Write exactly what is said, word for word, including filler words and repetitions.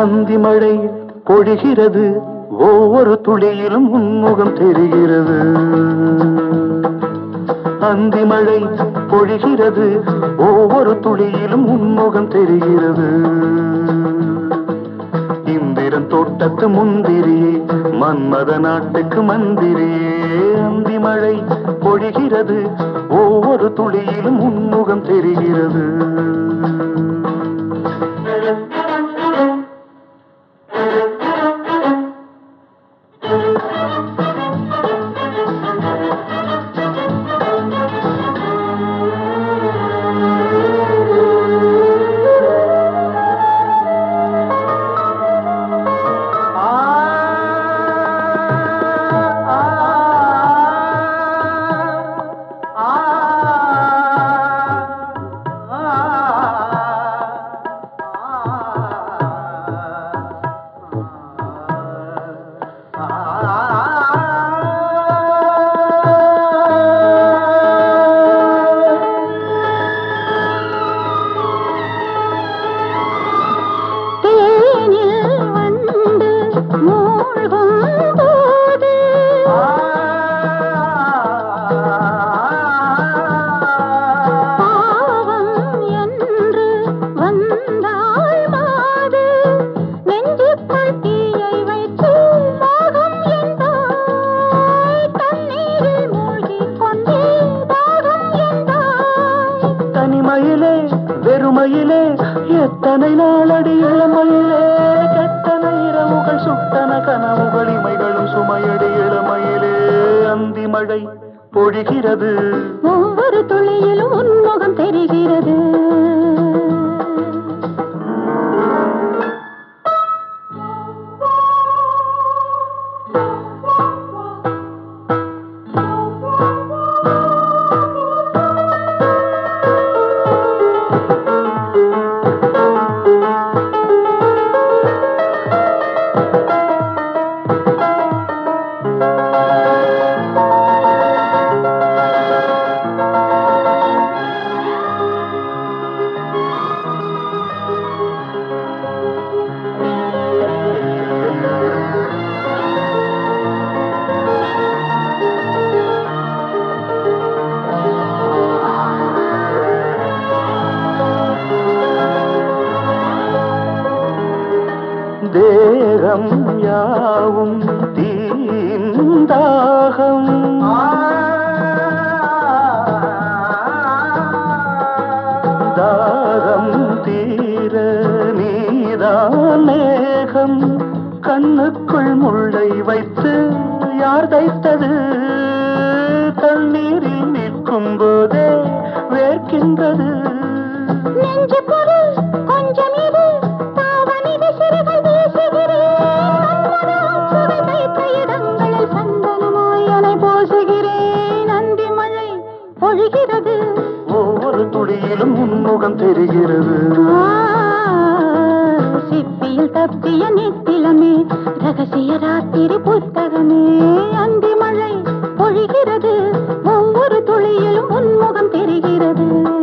அந்தி மழை பொழிகிறது, ஒவ்வொரு துளியிலும் உன்முகம் தெரிகிறது. அந்தி மழை பொழிகிறது, ஒவ்வொரு துளியிலும் உன்முகம் தெரிகிறது. இந்திரன் தோட்டத்து முந்திரியே, மன்மத நாட்டுக்கு மந்திரியே. அந்தி மழை பொழிகிறது, ஒவ்வொரு துளியிலும் உன்முகம் தெரிகிறது. வெறுமையிலே எத்தனை நாளடி இளமையிலே, கெட்டன இரவுகள் சுட்டன கனவுகள் இமைகளும் சுமையடி இளமையிலே. அந்தி மழை பொழிகிறது, ஒவ்வொரு துளியிலும் உன்முகம் தெரிகிறது. தேகம் யாவும் தீந்தாகம், தாகம் தீர நீதான் மேகம். கண்ணுக்குள் முள்ளை வைத்து யார் தைத்தது, தண்ணீரில் நிற்கும் போதே வேர்க்கின்றது. நெஞ்சு பொருள் கொஞ்சம் இது, ஒவ்வொரு துளியிலும் உன்முகம் தெரிகிறது. சிப்பியில் தப்பிய நித்திலமே, ரகசிய ராத்திரி புத்தகமே. அந்தி மழை பொழிகிறது, ஒவ்வொரு துளியிலும் உன்முகம் தெரிகிறது.